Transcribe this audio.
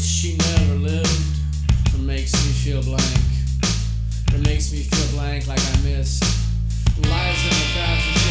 she never lived. It makes me feel blank. It makes me feel blank like I missed lives in the past.